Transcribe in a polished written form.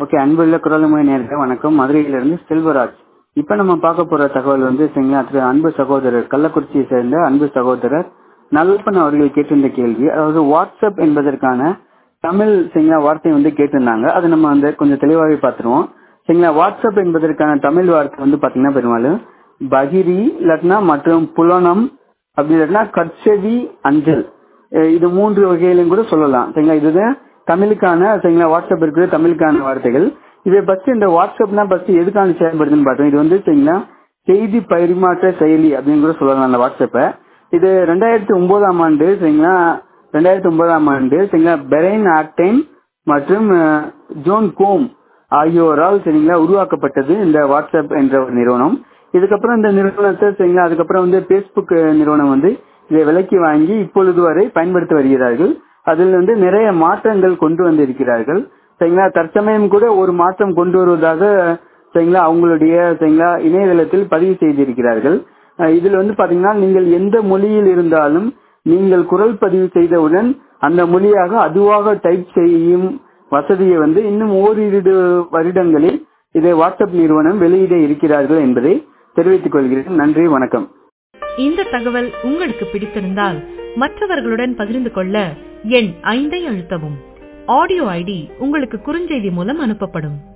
Okay, அன்புள்ள குரல்மொழி நேயர்களே வணக்கம். மதுரையிலிருந்து செல்வராஜ். இப்ப நம்ம பார்க்க போற தகவல் வந்து சரிங்களா, அன்பு சகோதரர் கள்ளக்குறிச்சியை சேர்ந்த அன்பு சகோதரர் நல்லப்பன் அவர்கள் கேட்டிருந்த கேள்வி. அதாவது வாட்ஸ்அப் என்பதற்கான தமிழ் சரிங்களா வார்த்தை வந்து கேட்டிருந்தாங்க. அதை நம்ம வந்து கொஞ்சம் தெளிவாகவே பார்த்துருவோம். சரிங்களா, வாட்ஸ்அப் என்பதற்கான தமிழ் வார்த்தை வந்து பாத்தீங்கன்னா பெரும்பாலும் பகிரி இல்லாட்டினா மற்றும் புலனம் அப்படி இல்லாட்டினா கட்செவி அஞ்சல், இது 3 வகையிலும் கூட சொல்லலாம். சரிங்களா, இதுதான் தமிழுக்கான சரிங்களா வாட்ஸ்அப் இருக்கிற தமிழுக்கான வார்த்தைகள். இதை பத்தி இந்த வாட்ஸ்அப்னா பத்தி எதுக்கான செயல்படுதுன்னு பார்த்தோம். இது வந்து சரிங்களா செய்தி பரிமாற்ற செயலி அப்படின்னு கூட சொல்லலாம் அந்த வாட்ஸ்அப்பை. இது 2009ஆம் ஆண்டு சரிங்களா 2009ஆம் ஆண்டு சரிங்களா பெரைன் ஆக்டைன் மற்றும் ஜோன் கோம் ஆகியோரால் சரிங்களா உருவாக்கப்பட்டது இந்த வாட்ஸ்அப் என்ற ஒரு நிறுவனம். இதுக்கப்புறம் இந்த நிறுவனத்தை சரிங்களா அதுக்கப்புறம் வந்து பேஸ்புக் நிறுவனம் வந்து இதை விலைக்கு வாங்கி இப்பொழுது வரை பயன்படுத்தி வருகிறார்கள். அதில் வந்து நிறைய மாற்றங்கள் கொண்டு வந்திருக்கிறார்கள். சரிங்களா, தற்சமயம் கூட ஒரு மாற்றம் கொண்டு வருவதாக சரிங்களா அவங்களுடைய சரிங்களா இணையதளத்தில் பதிவு செய்திருக்கிறார்கள். இதில் வந்து பாத்தீங்கன்னா நீங்கள் எந்த மொழியில் இருந்தாலும் நீங்கள் குரல் பதிவு செய்தவுடன் அந்த மொழியாக அதுவாக டைப் செய்யும் வசதியை வந்து இன்னும் ஓரிரு வருடங்களில் இதை வாட்ஸ்அப் நிறுவனம் வெளியிட இருக்கிறார்கள் என்பதை தெரிவித்துக் கொள்கிறேன். நன்றி, வணக்கம். இந்த தகவல் உங்களுக்கு பிடித்திருந்தால் மற்றவர்களுடன் பகிர்ந்து கொள்ள எண் 5 அழுத்தவும். ஆடியோ ஐடி உங்களுக்கு குறுஞ்செய்தி மூலம் அனுப்பப்படும்.